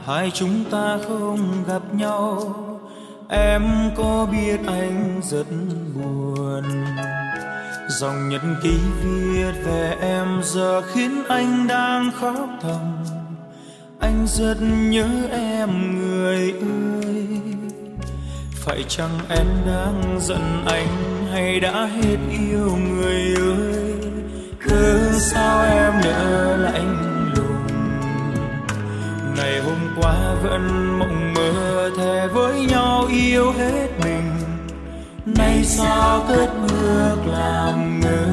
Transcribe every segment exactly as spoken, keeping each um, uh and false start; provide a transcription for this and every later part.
hai chúng ta không gặp nhau. Em có biết anh rất buồn, dòng nhật ký viết về em giờ khiến anh đang khóc thầm. Anh rất nhớ em người ơi, phải chăng em đang giận anh hay đã hết yêu người ơi? Cớ sao em nỡ lạnh lùng, ngày hôm qua vẫn mộng mơ thề với nhau yêu hết mình, nay sao cất bước làm ngơ.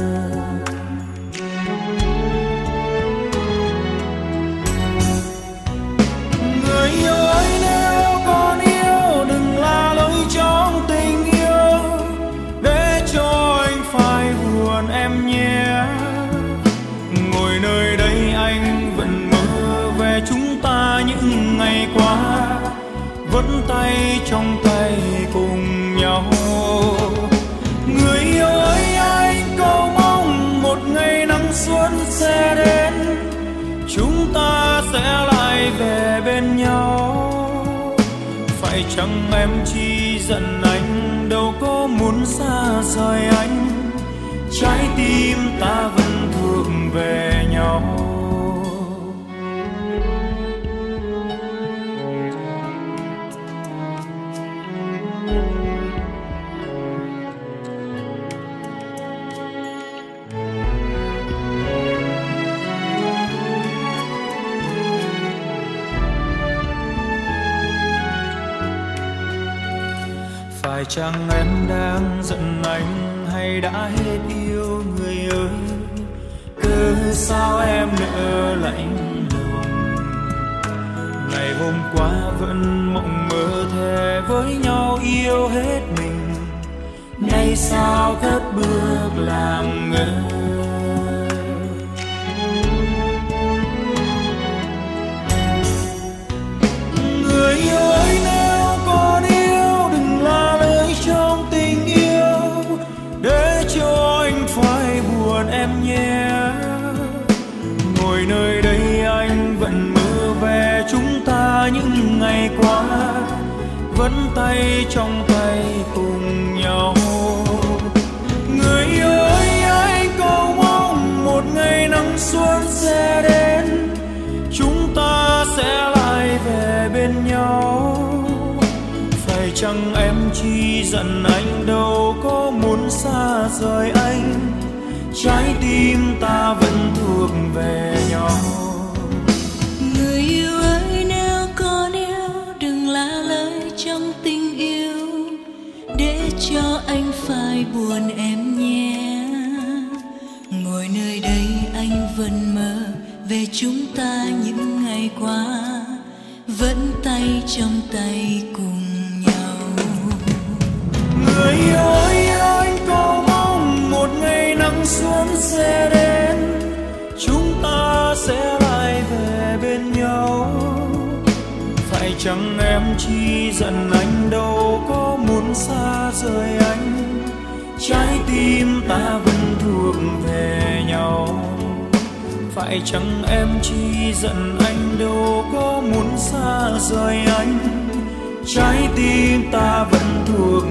Người yêu ơi, nếu còn yêu đừng la lối trong tình yêu, để cho anh phải buồn em nhé. Ngồi nơi đây anh vẫn mơ về chúng ta những ngày qua, vẫn tay trong tay cùng nhau. Người yêu ơi, anh cầu mong một ngày nắng xuân sẽ đến, chúng ta sẽ lại về bên nhau. Phải chăng em chỉ giận anh, đâu có muốn xa rời anh, trái tim ta vẫn thuộc về nhau. Phải chăng em đang giận anh hay đã hết yêu người ơi? Cớ sao em nỡ lạnh lùng, ngày hôm qua vẫn mộng mơ thề với nhau yêu hết mình, nay sao cất bước làm ngơ. Người yêu ơi, nếu còn yêu đừng la lối trong tình yêu, để cho anh phải buồn em nhé. Ngồi nơi đây anh vẫn mơ về chúng ta những ngày qua, vẫn tay trong tay cùng nhau. Người yêu ơi, anh cầu mong một ngày nắng xuân sẽ đến, chúng ta sẽ lại về bên nhau. Phải chăng em chỉ giận anh, đâu có muốn xa rời anh, trái tim ta vẫn thuộc về nhau. Người yêu ơi, nếu còn yêu đừng la lối trong tình yêu, để cho anh phải buồn em nhé. Ngồi nơi đây anh vẫn mơ về chúng ta những ngày qua, vẫn tay trong tay cùng nhau. Người yêu ơi, anh cầu mong một ngày nắng xuân sẽ đến, chúng ta sẽ lại về bên nhau. Phải chăng em chỉ giận anh, đâu có muốn xa rời anh, trái tim ta vẫn thuộc về nhau. Phải chăng em chỉ giận anh, đâu có muốn xa rời anh, trái tim ta vẫn thuộc